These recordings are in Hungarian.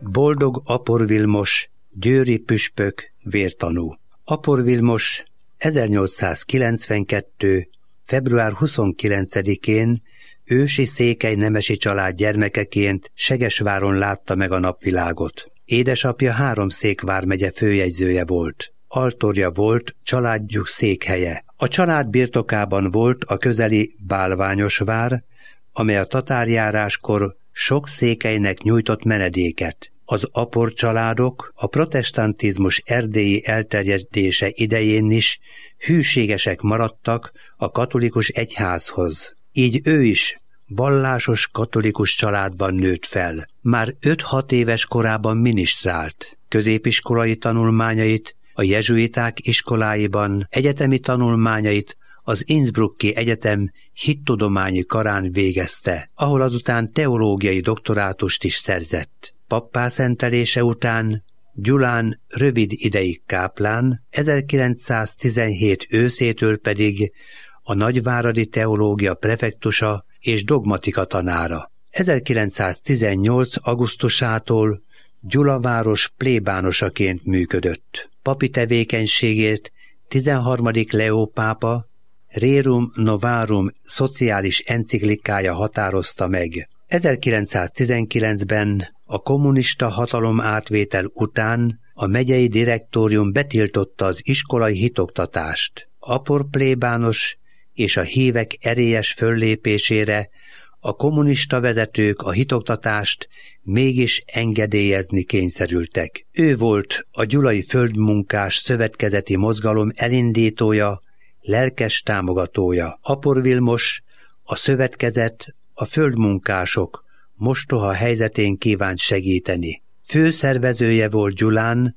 Boldog Apor Vilmos, győri püspök, vértanú. Apor Vilmos 1892. február 29-én ősi székely nemesi család gyermekeként Segesváron látta meg a napvilágot. Édesapja Háromszék vármegye főjegyzője volt. Altorja volt családjuk székhelye. A család birtokában volt a közeli Bálványosvár, amely a tatárjáráskor sok székelynek nyújtott menedéket. Az Apor családok a protestantizmus erdélyi elterjedése idején is hűségesek maradtak a katolikus egyházhoz. Így ő is vallásos katolikus családban nőtt fel. Már 5-6 éves korában minisztrált. Középiskolai tanulmányait a jezsuiták iskoláiban, egyetemi tanulmányait az Innsbrucki Egyetem hittudományi karán végezte, ahol azután teológiai doktorátust is szerzett. Pappá szentelése után Gyulán rövid ideig káplán, 1917 őszétől pedig a nagyváradi teológia prefektusa és dogmatika tanára. 1918. augusztusától Gyula város plébánosaként működött. Papi tevékenységét 13. Leó pápa Rerum Novarum szociális enciklikája határozta meg. 1919-ben a kommunista hatalom átvétel után a megyei direktórium betiltotta az iskolai hitoktatást. Apor plébános és a hívek erélyes föllépésére a kommunista vezetők a hitoktatást mégis engedélyezni kényszerültek. Ő volt a gyulai földmunkás szövetkezeti mozgalom elindítója, lelkes támogatója. Apor Vilmos a szövetkezet, a földmunkások mostoha helyzetén kívánt segíteni. Főszervezője volt Gyulán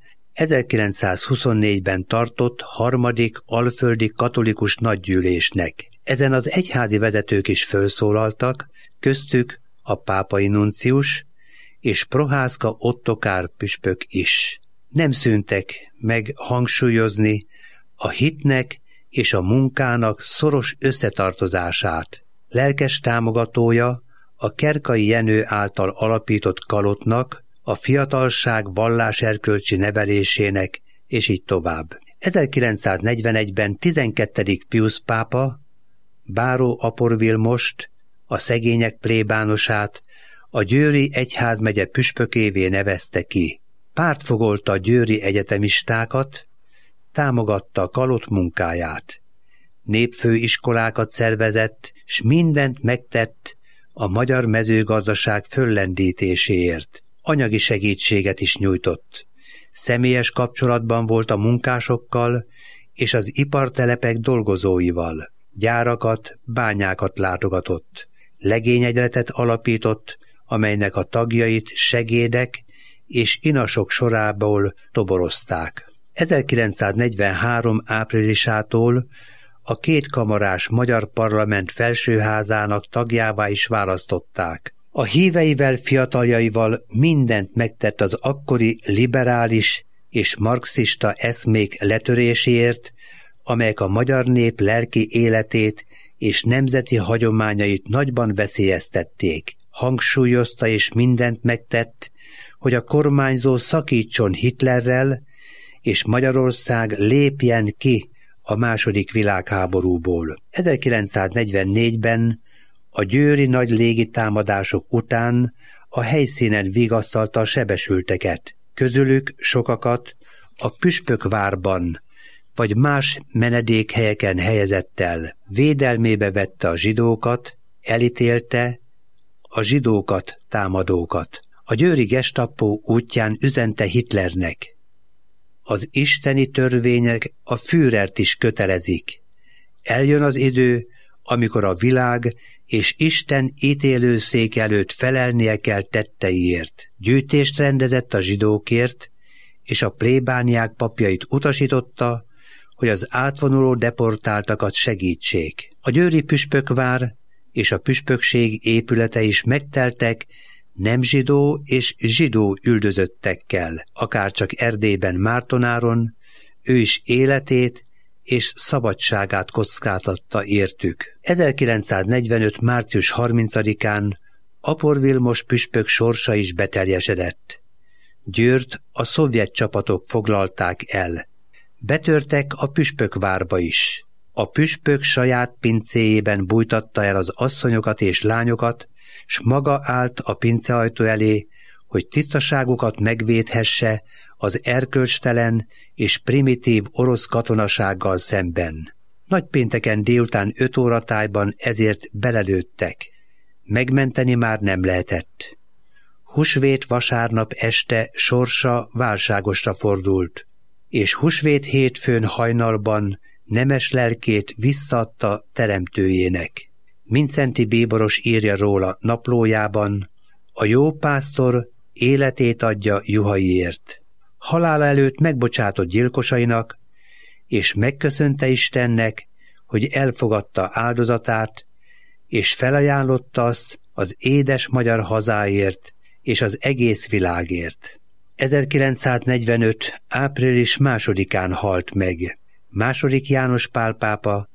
1924-ben tartott 3. alföldi katolikus nagygyűlésnek. Ezen az egyházi vezetők is felszólaltak, köztük a pápai nuncius és Prohászka Ottokár püspök is. Nem szűntek meg hangsúlyozni a hitnek és a munkának szoros összetartozását. Lelkes támogatója a Kerkai Jenő által alapított Kalotnak, a fiatalság valláserkölcsi nevelésének, és így tovább. 1941-ben 12. Piusz pápa Báró Apor Vilmost, a szegények plébánosát a győri egyházmegye püspökévé nevezte ki. Pártfogolta a győri egyetemistákat, támogatta a Kalott munkáját. Népfőiskolákat szervezett, s mindent megtett a magyar mezőgazdaság föllendítéséért. Anyagi segítséget is nyújtott. Személyes kapcsolatban volt a munkásokkal és az ipartelepek dolgozóival. Gyárakat, bányákat látogatott. Legényegyletet alapított, amelynek a tagjait segédek és inasok sorából toborozták. 1943. áprilisától a kétkamarás magyar parlament felsőházának tagjává is választották. A híveivel, fiataljaival mindent megtett az akkori liberális és marxista eszmék letöréséért, amelyek a magyar nép lelki életét és nemzeti hagyományait nagyban veszélyeztették. Hangsúlyozta és mindent megtett, hogy a kormányzó szakítson Hitlerrel, és Magyarország lépjen ki a II. Világháborúból. 1944-ben a győri nagy légitámadások után a helyszínen vigasztalta a sebesülteket. Közülük sokakat a Püspökvárban vagy más menedékhelyeken helyezett el. Védelmébe vette a zsidókat, elítélte a zsidókat támadókat. A győri gestapo útján üzente Hitlernek: az isteni törvények a Führert is kötelezik. Eljön az idő, amikor a világ és Isten ítélőszék előtt felelnie kell tetteiért. Gyűjtést rendezett a zsidókért, és a plébániák papjait utasította, hogy az átvonuló deportáltakat segítsék. A győri püspökvár és a püspökség épülete is megteltek nem zsidó és zsidó üldözöttekkel, akárcsak Erdélyben Mártonáron, ő is életét és szabadságát kockáztatta értük. 1945. március 30-án Apor Vilmos püspök sorsa is beteljesedett. Győrt a szovjet csapatok foglalták el. Betörtek a püspökvárba is. A püspök saját pincéjében bújtatta el az asszonyokat és lányokat, s maga állt a pinceajtó elé, hogy tisztaságukat megvédhesse az erkölcstelen és primitív orosz katonasággal szemben. Nagypénteken délután 5 óra tájban ezért belelőttek. Megmenteni már nem lehetett. Húsvét vasárnap este sorsa válságosra fordult, és húsvét hétfőn hajnalban nemes lelkét visszaadta teremtőjének. Mindszenty bíboros írja róla naplójában: a jó pásztor életét adja juhaiért. Halála előtt megbocsátott gyilkosainak, és megköszönte Istennek, hogy elfogadta áldozatát, és felajánlotta azt az édes magyar hazáért és az egész világért. 1945. április 2-án halt meg. II. János Pál pápa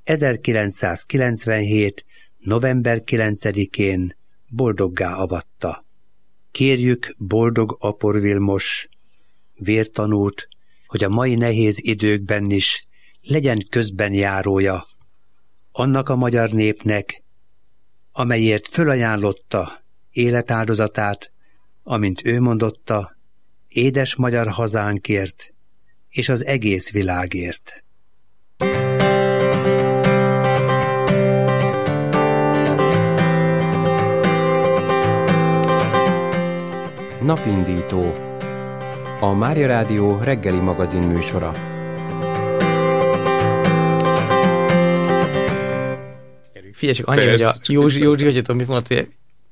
1997. november 9-én boldoggá avatta. Kérjük boldog Apor Vilmos vértanút, hogy a mai nehéz időkben is legyen közbenjárója annak a magyar népnek, amelyért fölajánlotta életáldozatát, amint ő mondotta, édes magyar hazánkért és az egész világért. Napindító, a Mária Rádió reggeli magazin műsora. Figyelj csak, annyi, hogy a Józsi, hogy tudom, mit mondott, hogy